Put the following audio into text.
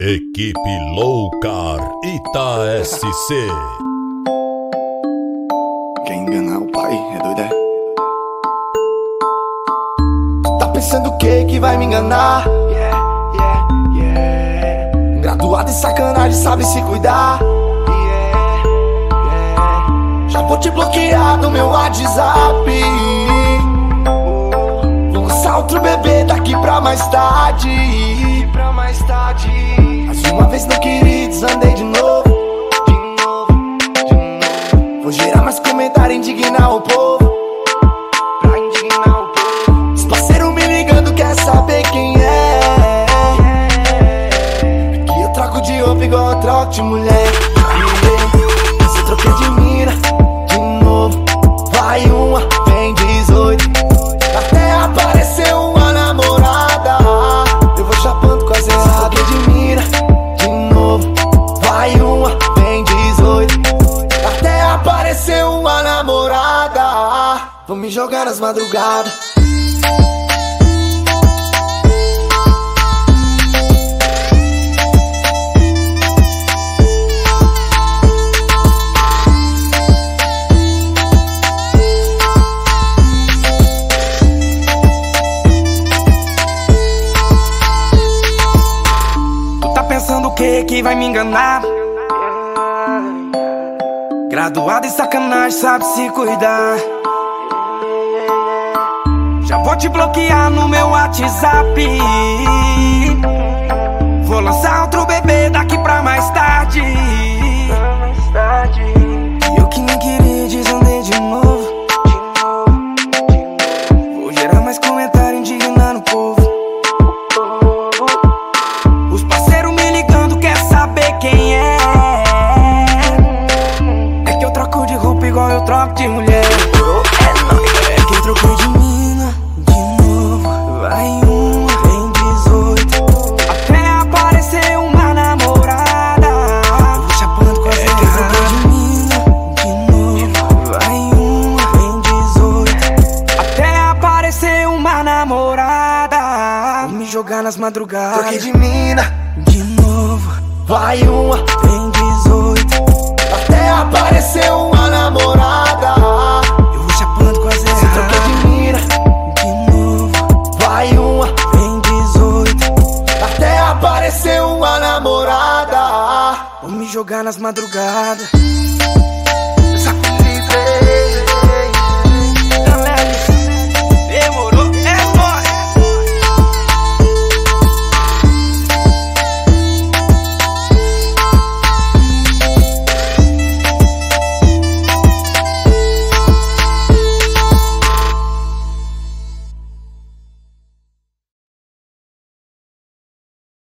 Equipe Loucar Ita SC. Quer enganar o pai? É doido, é? Tu tá pensando o que vai me enganar? Graduado em sacanagem, sabe se cuidar. Já vou te bloquear do meu WhatsApp. Vou lançar outro bebê daqui pra mais tarde. Mais uma vez não queria, desandei de novo. Vou gerar mais comentário, indignar o povo. Os parceiros me ligando, quer saber quem é. Que eu troco de roupa igual eu troco de mulher. Se eu troquei de mina, de novo. Vai uma, vem 18. Até apareceu uma namorada. Eu vou chapando com as erradas. Troquei de mina, de novo. Vai uma, vem 18. Até apareceu uma namorada. Vou me jogar nas madrugadas. Pensando o que vai me enganar? Graduado em sacanagem, sabe se cuidar. Já vou te bloquear no meu WhatsApp. Vou lançar outro bebê daqui pra mais tarde. Eu que nem queria, desandei de novo. Vou gerar mais comentário, indignando o povo. Quem é? É que eu troco de roupa igual eu troco de mulher. É que eu troquei de mina, de novo. Vai uma, vem 18. Até aparecer uma namorada. Eu vou chapando com as erradas. É que eu troquei de mina, de novo. Vai uma, vem 18. Até aparecer uma namorada. Vou me jogar nas madrugadas. Troquei de mina, de novo. vai uma, vem 18. Até apareceu uma namorada. Eu vou chapando com as erradas. Se troquei de mina, de novo. vai uma, vem 18. Até apareceu uma namorada. Vou me jogar nas madrugadas.